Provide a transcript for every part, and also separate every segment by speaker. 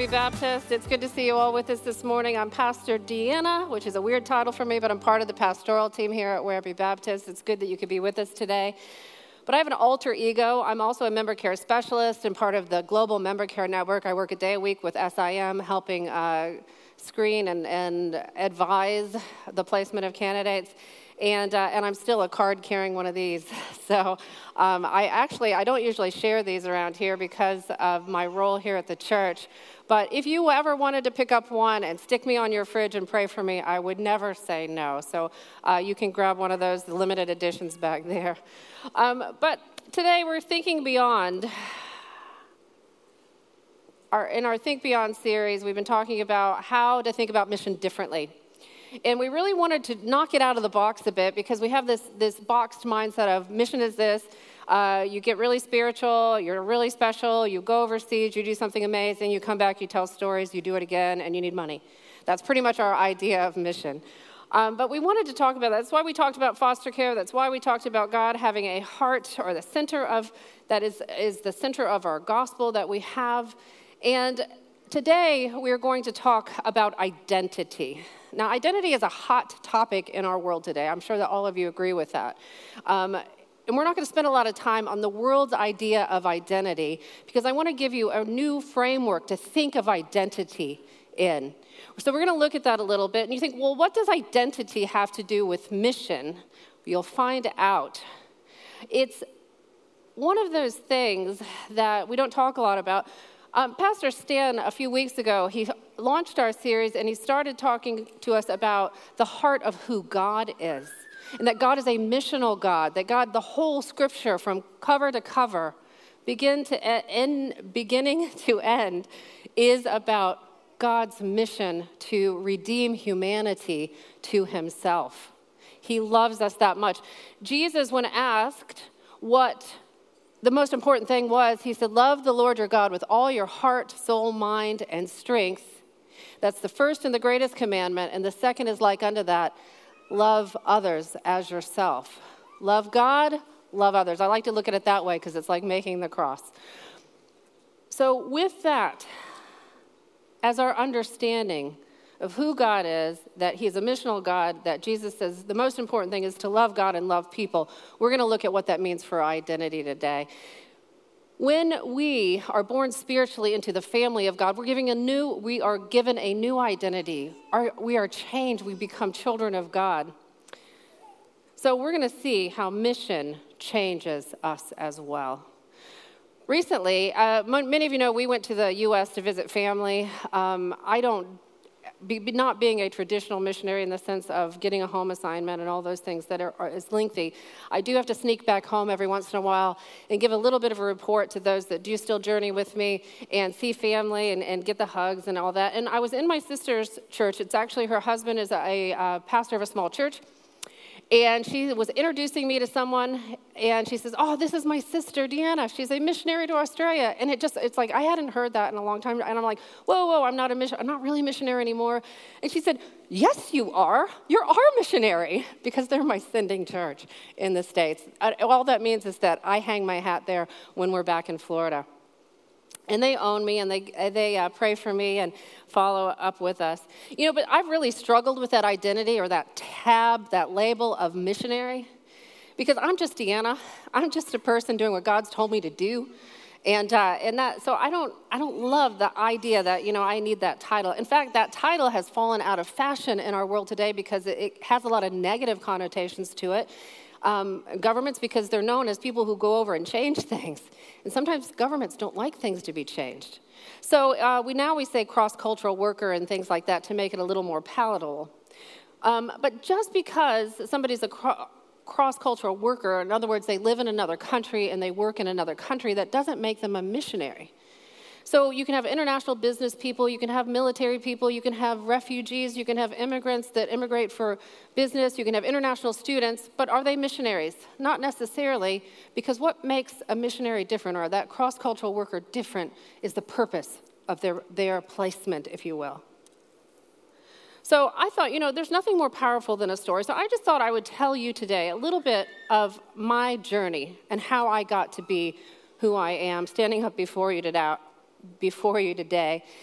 Speaker 1: Baptist. It's good to see you all with us this morning. I'm Pastor Deanna, which is a weird title for me, but I'm part of the pastoral team here at Werribee Baptist. It's good that you could be with us today. But I have an alter ego. I'm also a member care specialist and part of the Global Member Care Network. I work a day a week with SIM, helping screen and advise the placement of candidates. And I'm still a card-carrying one of these. So I don't usually share these around here because of my role here at the church. But if you ever wanted to pick up one and stick me on your fridge and pray for me, I would never say no. So you can grab one of those, the limited editions back there. But today we're thinking beyond. In our Think Beyond series, we've been talking about how to think about mission differently. And we really wanted to knock it out of the box a bit because we have this boxed mindset of mission is this, you get really spiritual, you're really special, you go overseas, you do something amazing, you come back, you tell stories, you do it again, and you need money. That's pretty much our idea of mission. But we wanted to talk about that. That's why we talked about foster care. That's why we talked about God having a heart or the center of, that is the center of our gospel that we have. And today we're going to talk about identity. Now, identity is a hot topic in our world today. I'm sure that all of you agree with that. And we're not going to spend a lot of time on the world's idea of identity because I want to give you a new framework to think of identity in. So we're going to look at that a little bit. And you think, well, what does identity have to do with mission? You'll find out. It's one of those things that we don't talk a lot about. Pastor Stan, a few weeks ago, he launched our series and he started talking to us about the heart of who God is. And that God is a missional God, that God, the whole scripture from cover to cover, beginning to end, is about God's mission to redeem humanity to himself. He loves us that much. Jesus, when asked what the most important thing was, he said, love the Lord your God with all your heart, soul, mind, and strength. That's the first and the greatest commandment. And the second is like unto that, love others as yourself. Love God, love others. I like to look at it that way because it's like making the cross. So with that, as our understanding of who God is, that he's a missional God, that Jesus says the most important thing is to love God and love people. We're going to look at what that means for identity today. When we are born spiritually into the family of God, we are given a new identity. We are changed. We become children of God. So we're going to see how mission changes us as well. Recently, many of you know we went to the U.S. to visit family. Not being a traditional missionary in the sense of getting a home assignment and all those things that is lengthy, I do have to sneak back home every once in a while and give a little bit of a report to those that do still journey with me and see family and get the hugs and all that. And I was in my sister's church. It's actually her husband is a pastor of a small church. And she was introducing me to someone, and she says, oh, this is my sister, Deanna. She's a missionary to Australia. And it's like, I hadn't heard that in a long time. And I'm like, whoa, I'm not really a missionary anymore. And she said, yes, you are. You're our missionary, because they're my sending church in the States. All that means is that I hang my hat there when we're back in Florida. And they own me, and they pray for me and follow up with us. But I've really struggled with that identity or that tab, that label of missionary, because I'm just Deanna. I'm just a person doing what God's told me to do, so I don't love the idea that I need that title. In fact, that title has fallen out of fashion in our world today because it has a lot of negative connotations to it. Governments, because they're known as people who go over and change things. And sometimes governments don't like things to be changed. So we say cross-cultural worker and things like that to make it a little more palatable. But just because somebody's a cross-cultural worker, in other words, they live in another country and they work in another country, that doesn't make them a missionary. So you can have international business people, you can have military people, you can have refugees, you can have immigrants that immigrate for business, you can have international students, but are they missionaries? Not necessarily, because what makes a missionary different, or that cross-cultural worker different, is the purpose of their placement, if you will. So I thought, there's nothing more powerful than a story, so I just thought I would tell you today a little bit of my journey and how I got to be who I am, standing up before you today.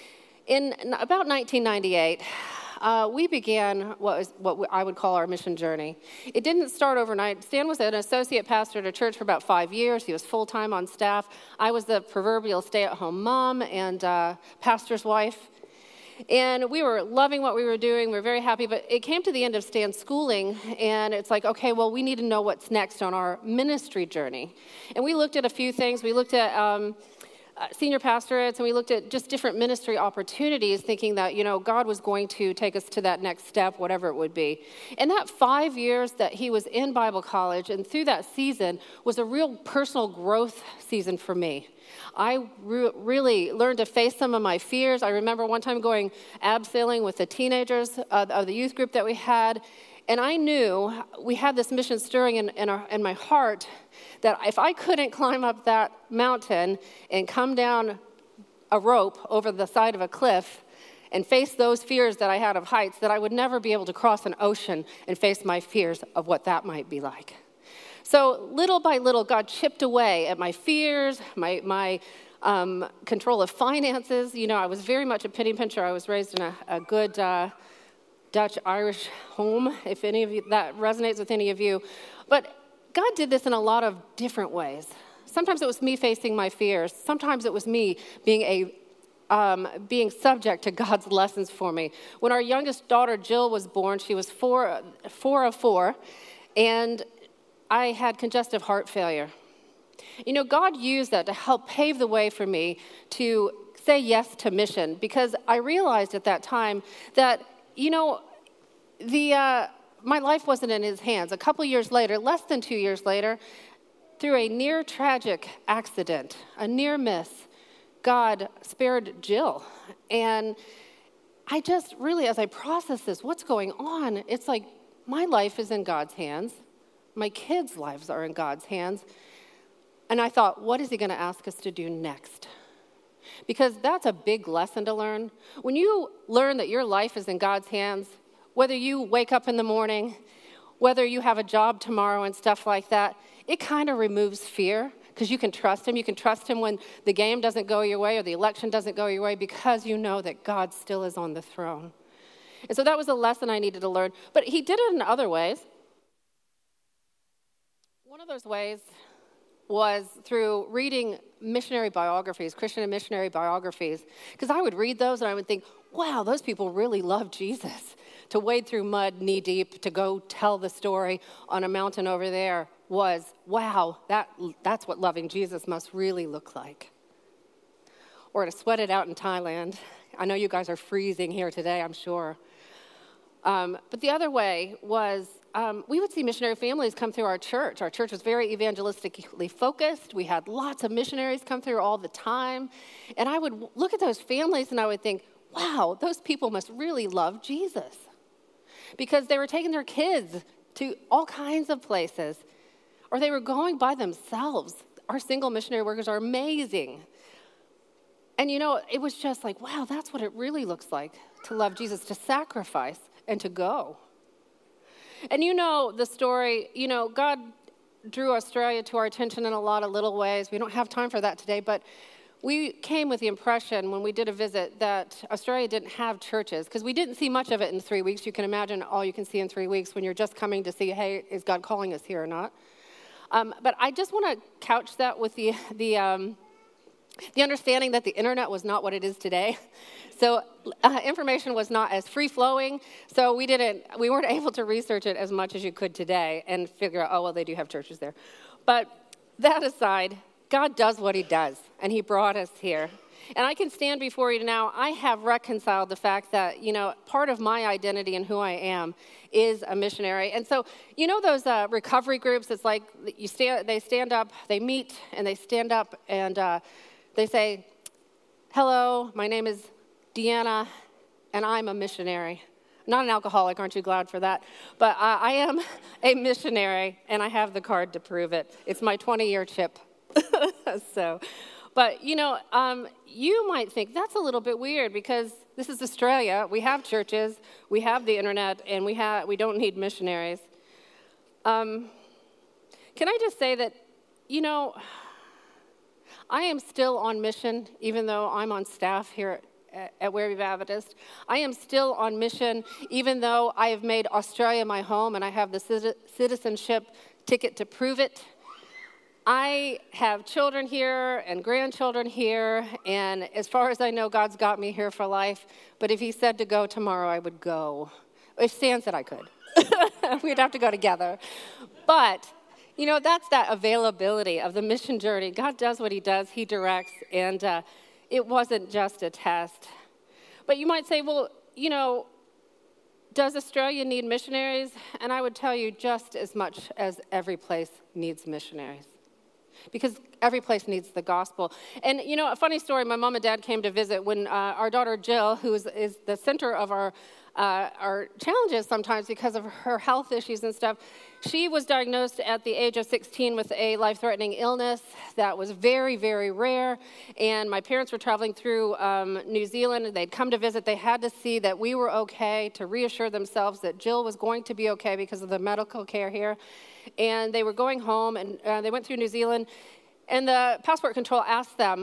Speaker 1: In about 1998, we began what I would call our mission journey. It didn't start overnight. Stan was an associate pastor at a church for about 5 years. He was full-time on staff. I was the proverbial stay-at-home mom and pastor's wife. And we were loving what we were doing. We were very happy. But it came to the end of Stan's schooling, and it's like, okay, well, we need to know what's next on our ministry journey. And we looked at a few things. We looked at senior pastorates, and we looked at just different ministry opportunities, thinking that, God was going to take us to that next step, whatever it would be. And that 5 years that he was in Bible college, and through that season, was a real personal growth season for me. I really learned to face some of my fears. I remember one time going abseiling with the teenagers of the youth group that we had, and I knew we had this mission stirring in my heart that if I couldn't climb up that mountain and come down a rope over the side of a cliff and face those fears that I had of heights, that I would never be able to cross an ocean and face my fears of what that might be like. So little by little, God chipped away at my fears, my control of finances. I was very much a penny pincher. I was raised in a good Dutch-Irish home, if any of you, that resonates with any of you. But God did this in a lot of different ways. Sometimes it was me facing my fears. Sometimes it was me being subject to God's lessons for me. When our youngest daughter, Jill, was born, she was four of four, and I had congestive heart failure. God used that to help pave the way for me to say yes to mission, because I realized at that time that, my life wasn't in his hands. A couple years later, less than 2 years later, through a near tragic accident, a near miss, God spared Jill. And I just really, as I process this, what's going on, it's like my life is in God's hands. My kids' lives are in God's hands. And I thought, what is he going to ask us to do next? Because that's a big lesson to learn. When you learn that your life is in God's hands, whether you wake up in the morning, whether you have a job tomorrow and stuff like that, it kind of removes fear because you can trust him. You can trust him when the game doesn't go your way or the election doesn't go your way because you know that God still is on the throne. And so that was a lesson I needed to learn. But he did it in other ways. One of those ways was through reading missionary biographies, Christian and missionary biographies, because I would read those and I would think, wow, those people really love Jesus. To wade through mud knee deep, to go tell the story on a mountain over there was, wow, that's what loving Jesus must really look like. Or to sweat it out in Thailand. I know you guys are freezing here today, I'm sure. But the other way was we would see missionary families come through our church. Our church was very evangelistically focused. We had lots of missionaries come through all the time. And I would look at those families and I would think, wow, those people must really love Jesus. Because they were taking their kids to all kinds of places. Or they were going by themselves. Our single missionary workers are amazing. And it was just like, wow, that's what it really looks like to love Jesus, to sacrifice and to go. And the story, God drew Australia to our attention in a lot of little ways. We don't have time for that today, but we came with the impression when we did a visit that Australia didn't have churches, because we didn't see much of it in 3 weeks. You can imagine all you can see in 3 weeks when you're just coming to see, hey, is God calling us here or not? But I just want to couch that with the understanding that the internet was not what it is today. So information was not as free-flowing, so we weren't able to research it as much as you could today and figure out, oh, well, they do have churches there. But that aside, God does what he does, and he brought us here. And I can stand before you now. I have reconciled the fact that, part of my identity and who I am is a missionary. And so, those recovery groups, it's like they stand up, they meet, and they stand up, and they say, hello, my name is Deanna, and I'm a missionary. Not an alcoholic, aren't you glad for that? But I am a missionary, and I have the card to prove it. It's my 20-year chip. But you might think that's a little bit weird because this is Australia. We have churches, we have the internet, and we don't need missionaries. Can I just say that, I am still on mission, even though I'm on staff here at Werribee Baptist. I am still on mission, even though I have made Australia my home and I have the citizenship ticket to prove it. I have children here and grandchildren here, and as far as I know, God's got me here for life. But if he said to go tomorrow, I would go. If Stan said I could. We'd have to go together. But, that's that availability of the mission journey. God does what he does. He directs, and it wasn't just a test. But you might say, well, does Australia need missionaries? And I would tell you just as much as every place needs missionaries. Because every place needs the gospel. And, a funny story, my mom and dad came to visit when our daughter Jill, who is the center of our challenges sometimes because of her health issues and stuff, she was diagnosed at the age of 16 with a life-threatening illness that was very, very rare. And my parents were traveling through New Zealand. They'd come to visit. They had to see that we were okay, to reassure themselves that Jill was going to be okay because of the medical care here. And they were going home, and they went through New Zealand. And the passport control asked them,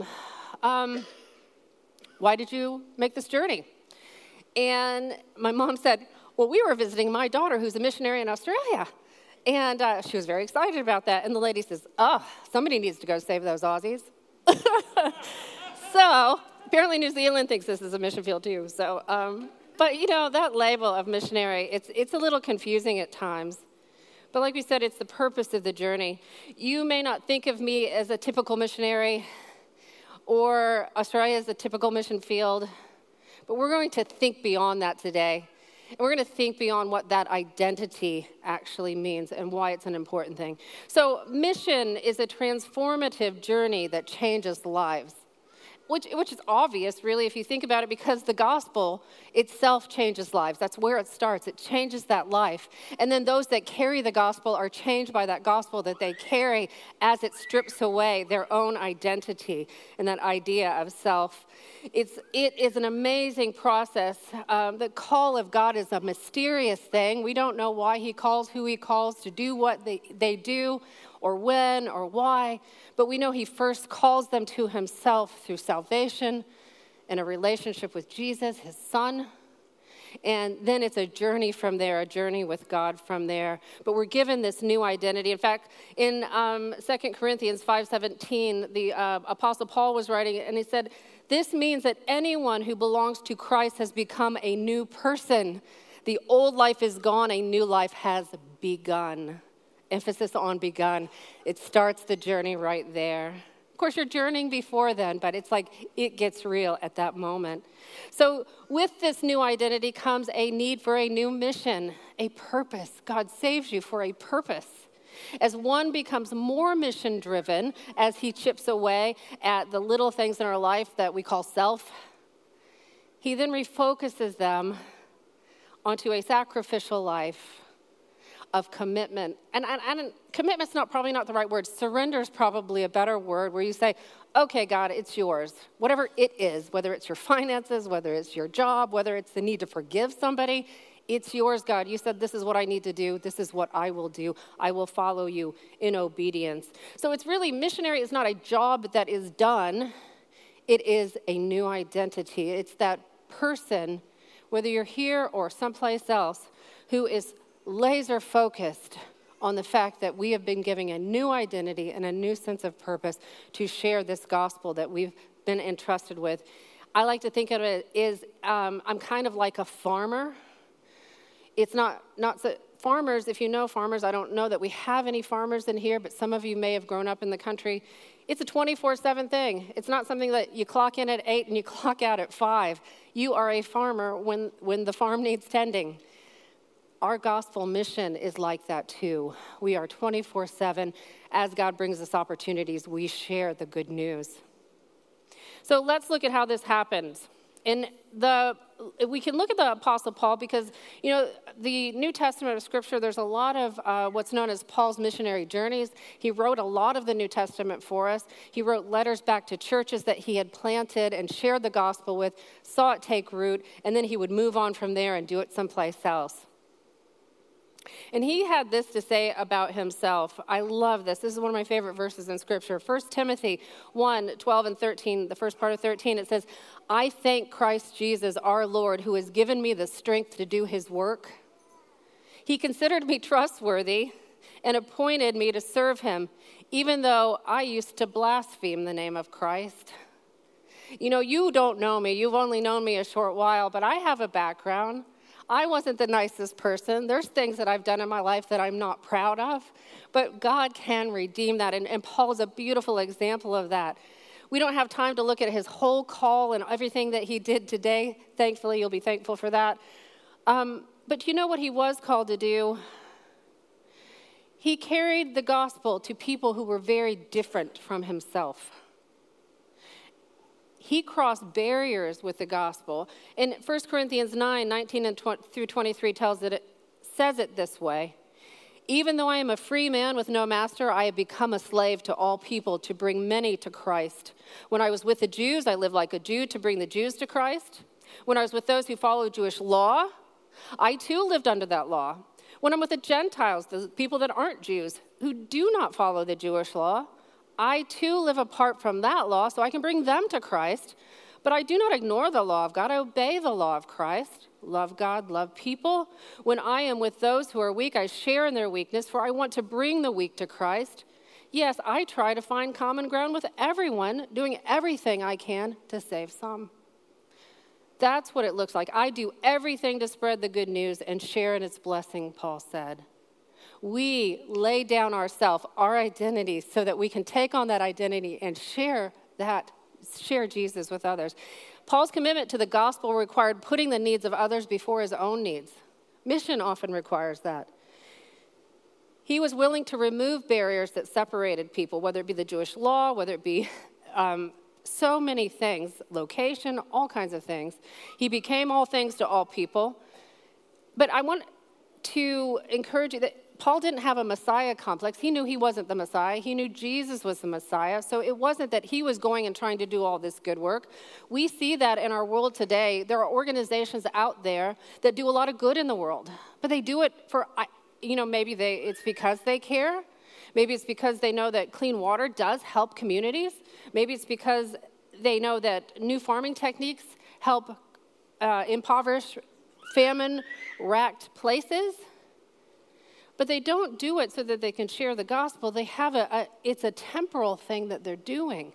Speaker 1: why did you make this journey? And my mom said, well, we were visiting my daughter who's a missionary in Australia. And she was very excited about that. And the lady says, somebody needs to go save those Aussies. So apparently New Zealand thinks this is a mission field too. So, but that label of missionary, it's a little confusing at times. But like we said, it's the purpose of the journey. You may not think of me as a typical missionary or Australia as a typical mission field, but we're going to think beyond that today. And we're going to think beyond what that identity actually means and why it's an important thing. So mission is a transformative journey that changes lives, which is obvious, really, if you think about it, because the gospel itself changes lives. That's where it starts. It changes that life. And then those that carry the gospel are changed by that gospel that they carry as it strips away their own identity and that idea of self. It is an amazing process. The call of God is a mysterious thing. We don't know why he calls who he calls to do what they do, or when, or why, but we know he first calls them to himself through salvation and a relationship with Jesus, his son, and then it's a journey from there, a journey with God from there. But we're given this new identity. In fact, in 2 Corinthians 5:17, the Apostle Paul was writing, and he said, this means that anyone who belongs to Christ has become a new person. The old life is gone, a new life has begun. Emphasis on begun. It starts the journey right there. Of course, you're journeying before then, but it's like it gets real at that moment. So with this new identity comes a need for a new mission, a purpose. God saves you for a purpose. As one becomes more mission-driven, as he chips away at the little things in our life that we call self, he then refocuses them onto a sacrificial life of commitment. And commitment's probably not the right word. Surrender is probably a better word, where you say, okay, God, it's yours. Whatever it is, whether it's your finances, whether it's your job, whether it's the need to forgive somebody, it's yours, God. You said, this is what I need to do. This is what I will do. I will follow you in obedience. So it's really, missionary is not a job that is done. It is a new identity. It's that person, whether you're here or someplace else, who is laser focused on the fact that we have been given a new identity and a new sense of purpose to share this gospel that we've been entrusted with. I like to think of it as I'm kind of like a farmer. It's not so, farmers, if you know farmers, I don't know that we have any farmers in here, but some of you may have grown up in the country. It's a 24/7 thing. It's not something that you clock in at 8 and you clock out at 5. You are a farmer when the farm needs tending. Our gospel mission is like that too. We are 24/7. As God brings us opportunities, we share the good news. So let's look at how this happens. We can look at the Apostle Paul because, the New Testament of Scripture, there's a lot of what's known as Paul's missionary journeys. He wrote a lot of the New Testament for us. He wrote letters back to churches that he had planted and shared the gospel with, saw it take root, and then he would move on from there and do it someplace else. And he had this to say about himself. I love this. This is one of my favorite verses in Scripture. 1 Timothy 1:12 and 13, the first part of 13, it says, I thank Christ Jesus, our Lord, who has given me the strength to do his work. He considered me trustworthy and appointed me to serve him, even though I used to blaspheme the name of Christ. You know, you don't know me. You've only known me a short while, but I have a background. I wasn't the nicest person. There's things that I've done in my life that I'm not proud of, but God can redeem that, and Paul's a beautiful example of that. We don't have time to look at his whole call and everything that he did today. Thankfully, you'll be thankful for that. But you know what he was called to do? He carried the gospel to people who were very different from himself. He crossed barriers with the gospel. And 1 Corinthians 9:19 through 23 says it this way. Even though I am a free man with no master, I have become a slave to all people to bring many to Christ. When I was with the Jews, I lived like a Jew to bring the Jews to Christ. When I was with those who follow Jewish law, I too lived under that law. When I'm with the Gentiles, the people that aren't Jews, who do not follow the Jewish law, I too live apart from that law so I can bring them to Christ. But I do not ignore the law of God. I obey the law of Christ. Love God, love people. When I am with those who are weak, I share in their weakness, for I want to bring the weak to Christ. Yes, I try to find common ground with everyone, doing everything I can to save some. That's what it looks like. I do everything to spread the good news and share in its blessing, Paul said. We lay down ourselves, our identity, so that we can take on that identity and share Jesus with others. Paul's commitment to the gospel required putting the needs of others before his own needs. Mission often requires that. He was willing to remove barriers that separated people, whether it be the Jewish law, whether it be so many things, location, all kinds of things. He became all things to all people. But I want to encourage you that Paul didn't have a Messiah complex. He knew he wasn't the Messiah. He knew Jesus was the Messiah. So it wasn't that he was going and trying to do all this good work. We see that in our world today. There are organizations out there that do a lot of good in the world, but they do it for, maybe it's because they care. Maybe it's because they know that clean water does help communities. Maybe it's because they know that new farming techniques help impoverish famine-racked places. But they don't do it so that they can share the gospel. They have it's a temporal thing that they're doing.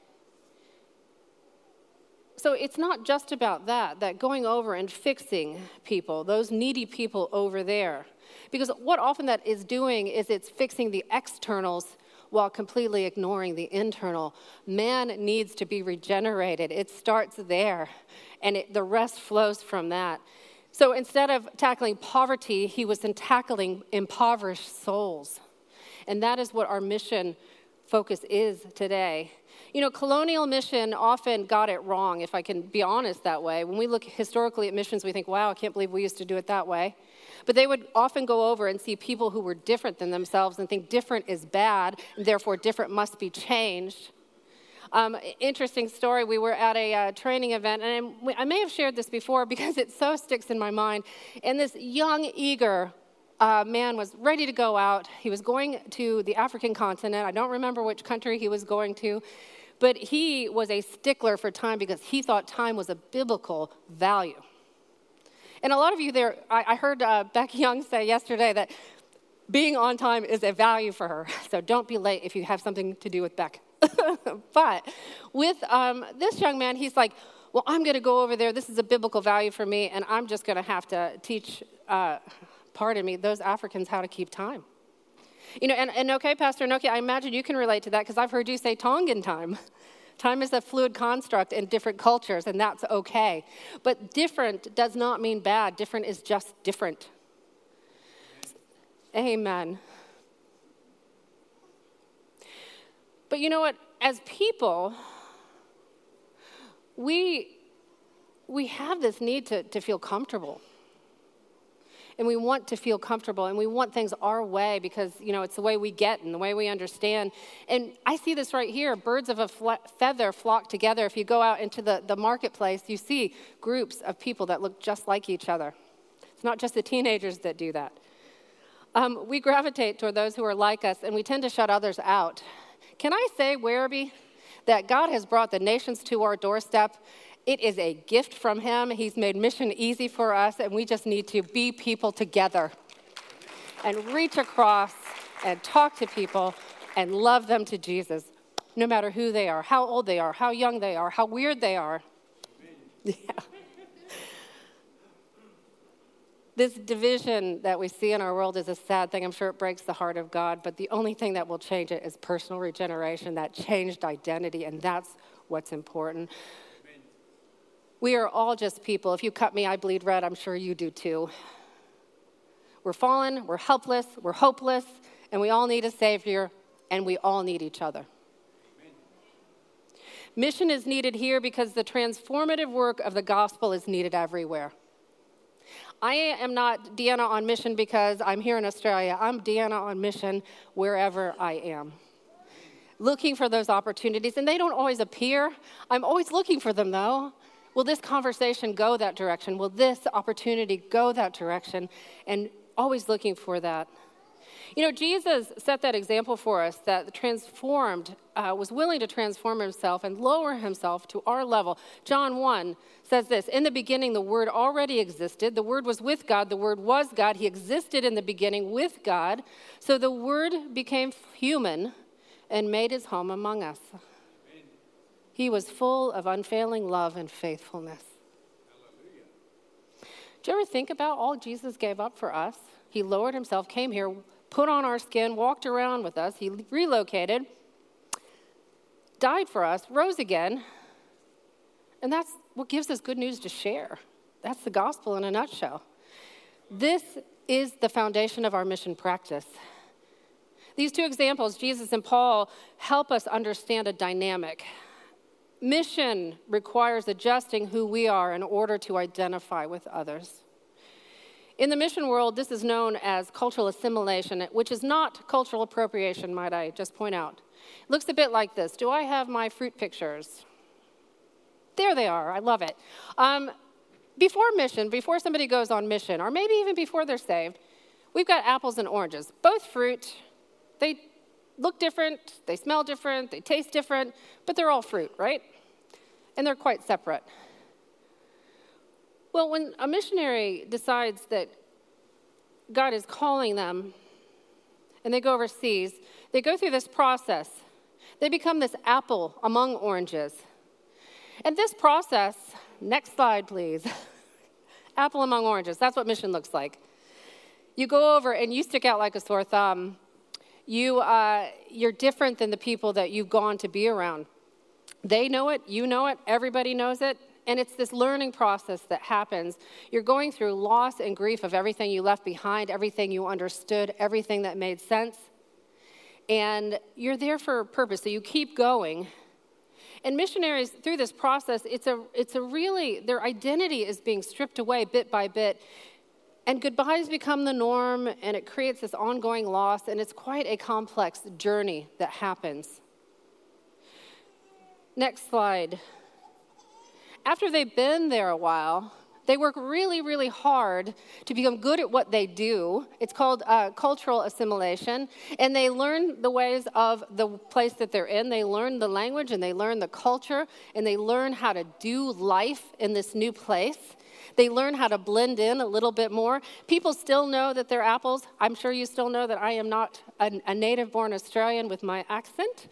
Speaker 1: So it's not just about that going over and fixing people, those needy people over there. Because what often that is doing is it's fixing the externals while completely ignoring the internal. Man needs to be regenerated. It starts there, and the rest flows from that. So instead of tackling poverty, he was tackling impoverished souls. And that is what our mission focus is today. Colonial mission often got it wrong, if I can be honest that way. When we look historically at missions, we think, wow, I can't believe we used to do it that way. But they would often go over and see people who were different than themselves and think different is bad, and therefore different must be changed. Interesting story, we were at a training event, and I may have shared this before because it so sticks in my mind. And this young, eager man was ready to go out. He was going to the African continent. I don't remember which country he was going to, but he was a stickler for time because he thought time was a biblical value. And a lot of you there, I heard Becky Young say yesterday that being on time is a value for her. So don't be late if you have something to do with Beck. But with this young man, he's like, well, I'm going to go over there. This is a biblical value for me, and I'm just going to have to teach, those Africans how to keep time. And okay, Pastor Inoki, I imagine you can relate to that because I've heard you say Tongan time. Time is a fluid construct in different cultures, and that's okay. But different does not mean bad. Different is just different. Amen. But you know what? As people, we have this need to feel comfortable. And we want to feel comfortable, and we want things our way because, it's the way we get and the way we understand. And I see this right here. Birds of a feather flock together. If you go out into the marketplace, you see groups of people that look just like each other. It's not just the teenagers that do that. We gravitate toward those who are like us, and we tend to shut others out. Can I say, Werribee, that God has brought the nations to our doorstep? It is a gift from him. He's made mission easy for us, and we just need to be people together and reach across and talk to people and love them to Jesus, no matter who they are, how old they are, how young they are, how weird they are. Yeah. This division that we see in our world is a sad thing. I'm sure it breaks the heart of God, but the only thing that will change it is personal regeneration, that changed identity, and that's what's important. Amen. We are all just people. If you cut me, I bleed red. I'm sure you do too. We're fallen, we're helpless, we're hopeless, and we all need a Savior, and we all need each other. Amen. Mission is needed here because the transformative work of the gospel is needed everywhere. I am not Deanna on mission because I'm here in Australia. I'm Deanna on mission wherever I am. Looking for those opportunities, and they don't always appear. I'm always looking for them, though. Will this conversation go that direction? Will this opportunity go that direction? And always looking for that. You know, Jesus set that example for us, that was willing to transform himself and lower himself to our level. John 1 says this, in the beginning the Word already existed. The Word was with God. The Word was God. He existed in the beginning with God. So the Word became human and made his home among us. Amen. He was full of unfailing love and faithfulness. Hallelujah. Do you ever think about all Jesus gave up for us? He lowered himself, came here, put on our skin, walked around with us. He relocated, died for us, rose again. And that's what gives us good news to share. That's the gospel in a nutshell. This is the foundation of our mission practice. These two examples, Jesus and Paul, help us understand a dynamic. Mission requires adjusting who we are in order to identify with others. In the mission world, this is known as cultural assimilation, which is not cultural appropriation, might I just point out. It looks a bit like this. Do I have my fruit pictures? There they are. I love it. Before somebody goes on mission, or maybe even before they're saved, we've got apples and oranges. Both fruit. They look different, they smell different, they taste different, but they're all fruit, right? And they're quite separate. Well, when a missionary decides that God is calling them and they go overseas, they go through this process. They become this apple among oranges. And this process, next slide, please. Apple among oranges, that's what mission looks like. You go over and you stick out like a sore thumb. You're different than the people that you've gone to be around. They know it, you know it, everybody knows it. And it's this learning process that happens. You're going through loss and grief of everything you left behind, everything you understood, everything that made sense. And you're there for a purpose, so you keep going. And missionaries, through this process, their identity is being stripped away bit by bit. And goodbyes become the norm, and it creates this ongoing loss, and it's quite a complex journey that happens. Next slide. After they've been there a while, they work really, really hard to become good at what they do. It's called cultural assimilation. And they learn the ways of the place that they're in. They learn the language, and they learn the culture, and they learn how to do life in this new place. They learn how to blend in a little bit more. People still know that they're apples. I'm sure you still know that I am not a native-born Australian with my accent.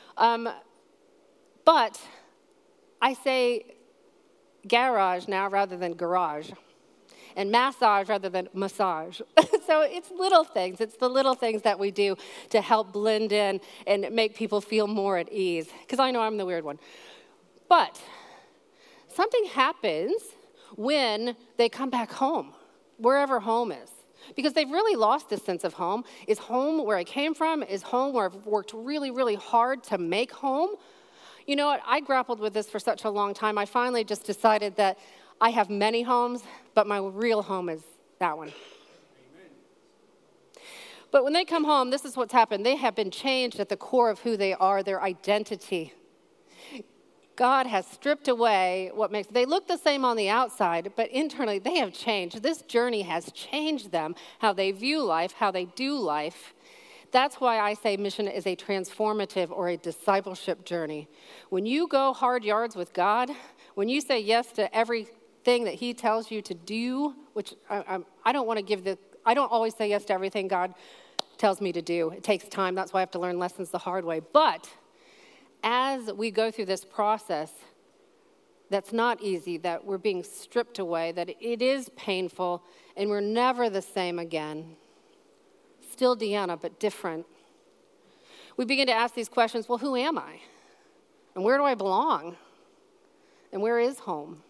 Speaker 1: But I say garage now rather than garage, and massage rather than massage. So it's little things. It's the little things that we do to help blend in and make people feel more at ease, because I know I'm the weird one. But something happens when they come back home, wherever home is, because they've really lost this sense of home. Is home where I came from? Is home where I've worked really, really hard to make home? You know what? I grappled with this for such a long time. I finally just decided that I have many homes, but my real home is that one. Amen. But when they come home, this is what's happened. They have been changed at the core of who they are, their identity. God has stripped away what makes, they look the same on the outside, but internally they have changed. This journey has changed them, how they view life, how they do life. That's why I say mission is a transformative or a discipleship journey. When you go hard yards with God, when you say yes to everything that he tells you to do, which I don't want to I don't always say yes to everything God tells me to do. It takes time. That's why I have to learn lessons the hard way. But as we go through this process, that's not easy, that we're being stripped away, that it is painful, and we're never the same again. Still Deanna, but different. We begin to ask these questions, well, who am I? And where do I belong? And where is home?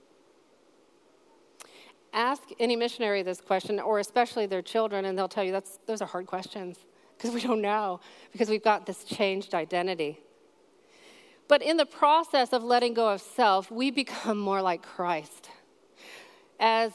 Speaker 1: Ask any missionary this question, or especially their children, and they'll tell you those are hard questions because we don't know, because we've got this changed identity. But in the process of letting go of self, we become more like Christ. As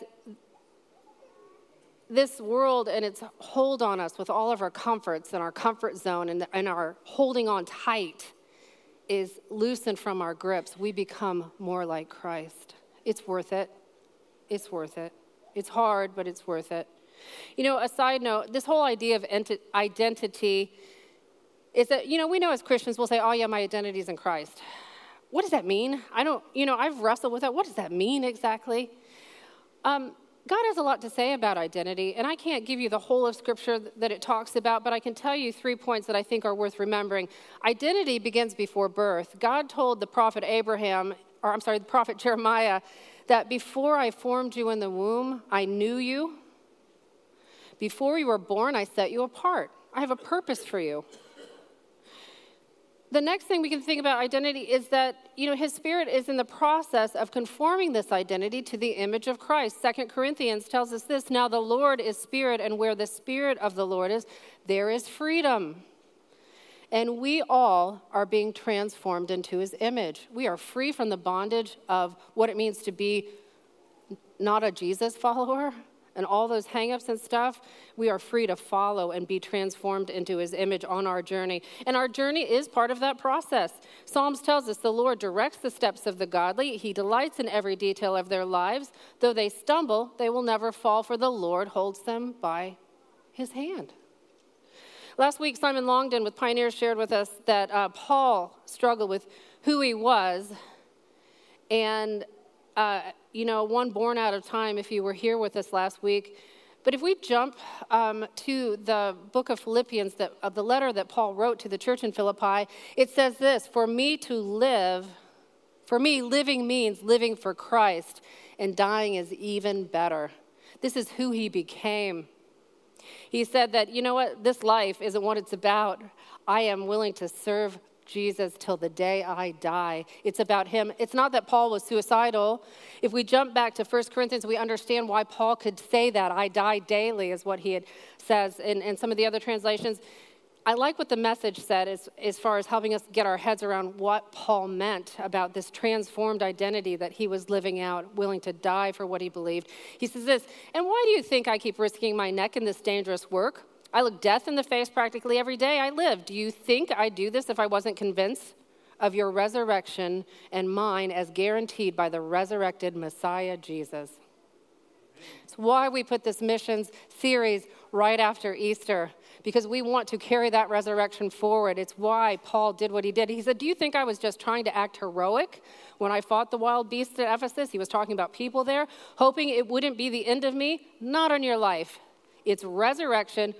Speaker 1: this world and its hold on us with all of our comforts and our comfort zone and our holding on tight is loosened from our grips, we become more like Christ. It's worth it. It's worth it. It's hard, but it's worth it. You know, a side note, this whole idea of identity is that, we know as Christians, we'll say, oh yeah, my identity is in Christ. What does that mean? I've wrestled with that. What does that mean exactly? God has a lot to say about identity, and I can't give you the whole of Scripture that it talks about, but I can tell you 3 points that I think are worth remembering. Identity begins before birth. God told the prophet the prophet Jeremiah, that before I formed you in the womb, I knew you. Before you were born, I set you apart. I have a purpose for you. The next thing we can think about identity is that, his Spirit is in the process of conforming this identity to the image of Christ. 2 Corinthians tells us this, now the Lord is Spirit, and where the Spirit of the Lord is, there is freedom. And we all are being transformed into his image. We are free from the bondage of what it means to be not a Jesus follower and all those hang-ups and stuff. We are free to follow and be transformed into his image on our journey. And our journey is part of that process. Psalms tells us the Lord directs the steps of the godly. He delights in every detail of their lives. Though they stumble, they will never fall, for the Lord holds them by his hand. Last week, Simon Longden with Pioneers shared with us that Paul struggled with who he was. And, one born out of time, if you were here with us last week. But if we jump to the book of Philippians, the letter that Paul wrote to the church in Philippi, it says this, for me, living means living for Christ, and dying is even better. This is who he became. He said that, this life isn't what it's about. I am willing to serve Jesus till the day I die. It's about him. It's not that Paul was suicidal. If we jump back to 1 Corinthians, we understand why Paul could say that. I die daily is what he says in some of the other translations. I like what the Message said as far as helping us get our heads around what Paul meant about this transformed identity that he was living out, willing to die for what he believed. He says this, and why do you think I keep risking my neck in this dangerous work? I look death in the face practically every day I live. Do you think I'd do this if I wasn't convinced of your resurrection and mine as guaranteed by the resurrected Messiah, Jesus? It's why we put this missions series right after Easter, because we want to carry that resurrection forward. It's why Paul did what he did. He said, do you think I was just trying to act heroic when I fought the wild beasts at Ephesus? He was talking about people there, hoping it wouldn't be the end of me. Not on your life. It's resurrection,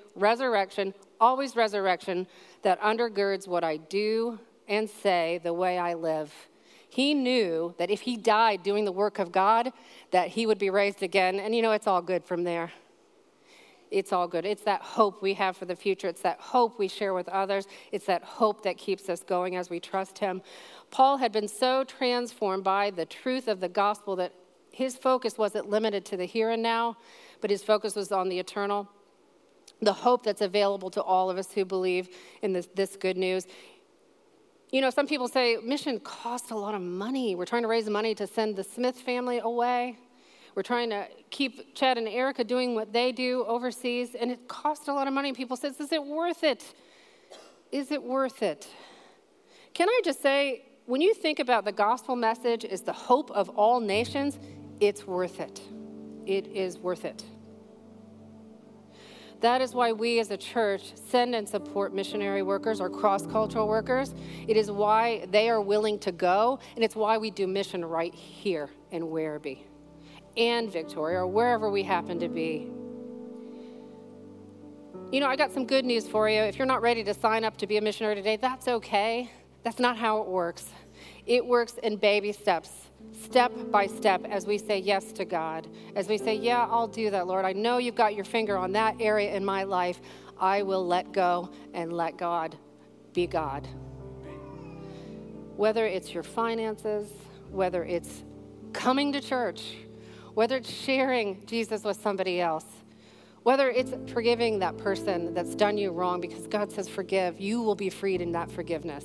Speaker 1: always resurrection, that undergirds what I do and say, the way I live. He knew that if he died doing the work of God, that he would be raised again. And it's all good from there. It's all good. It's that hope we have for the future. It's that hope we share with others. It's that hope that keeps us going as we trust him. Paul had been so transformed by the truth of the gospel that his focus wasn't limited to the here and now, but his focus was on the eternal, the hope that's available to all of us who believe in this good news. Some people say mission costs a lot of money. We're trying to raise money to send the Smith family away. We're trying to keep Chad and Erica doing what they do overseas, and it costs a lot of money. People say, is it worth it? Is it worth it? Can I just say, when you think about the gospel message as the hope of all nations, it's worth it. It is worth it. That is why we as a church send and support missionary workers or cross-cultural workers. It is why they are willing to go, and it's why we do mission right here in Werribee and Victoria or wherever we happen to be. You know, I got some good news for you. If you're not ready to sign up to be a missionary today, that's okay. That's not how it works. It works in baby steps, step by step, as we say yes to God. As we say, yeah, I'll do that, Lord. I know you've got your finger on that area in my life. I will let go and let God be God. Whether it's your finances, whether it's coming to church, whether it's sharing Jesus with somebody else, whether it's forgiving that person that's done you wrong, because God says forgive, you will be freed in that forgiveness.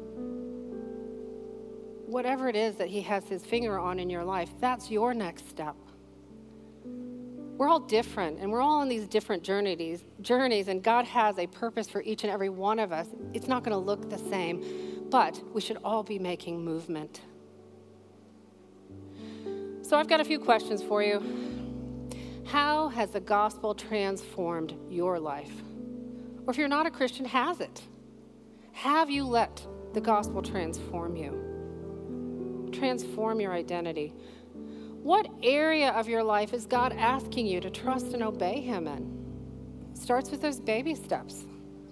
Speaker 1: Whatever it is that he has his finger on in your life, that's your next step. We're all different, and we're all on these different journeys, and God has a purpose for each and every one of us. It's not going to look the same, but we should all be making movement. So I've got a few questions for you. How has the gospel transformed your life? Or if you're not a Christian, has it? Have you let the gospel transform you? Transform your identity. What area of your life is God asking you to trust and obey him in? Starts with those baby steps.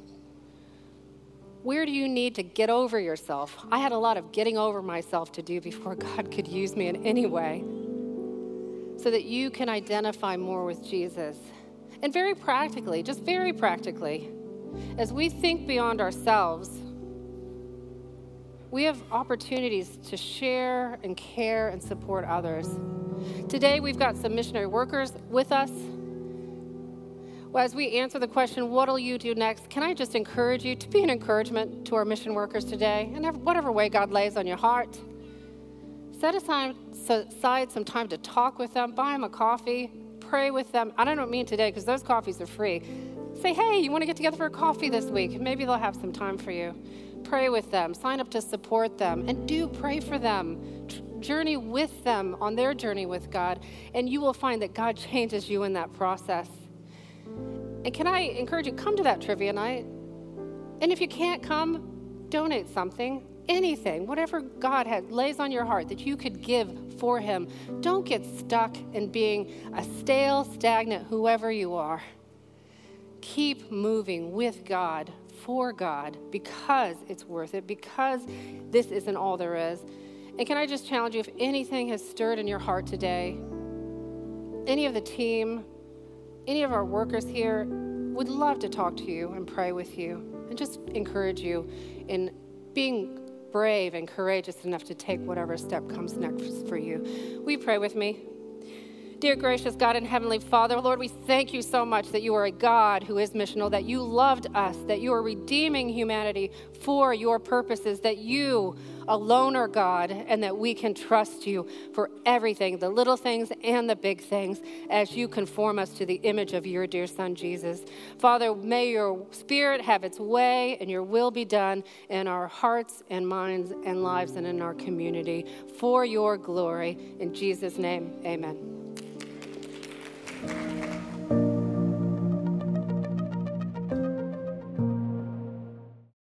Speaker 1: Where do you need to get over yourself? I had a lot of getting over myself to do before God could use me in any way, so that you can identify more with Jesus. And very practically, just very practically, as we think beyond ourselves, we have opportunities to share and care and support others. Today, we've got some missionary workers with us. Well, as we answer the question, what will you do next? Can I just encourage you to be an encouragement to our mission workers today, in whatever way God lays on your heart? Set aside some time to talk with them, buy them a coffee, pray with them. I don't mean today because those coffees are free. Say, hey, you want to get together for a coffee this week? Maybe they'll have some time for you. Pray with them, sign up to support them, and do pray for them. Journey with them on their journey with God, and you will find that God changes you in that process. And can I encourage you, come to that trivia night. And if you can't come, donate something. Anything, whatever God lays on your heart that you could give for him. Don't get stuck in being a stale, stagnant, whoever you are. Keep moving with God, for God, because it's worth it, because this isn't all there is. And can I just challenge you, if anything has stirred in your heart today, any of the team, any of our workers here would love to talk to you and pray with you and just encourage you in being brave and courageous enough to take whatever step comes next for you. Will you pray with me? Dear gracious God and Heavenly Father, Lord, we thank you so much that you are a God who is missional, that you loved us, that you are redeeming humanity for your purposes, that you alone are God, and that we can trust you for everything, the little things and the big things, as you conform us to the image of your dear Son, Jesus. Father, may your Spirit have its way and your will be done in our hearts and minds and lives and in our community for your glory. In Jesus' name, amen.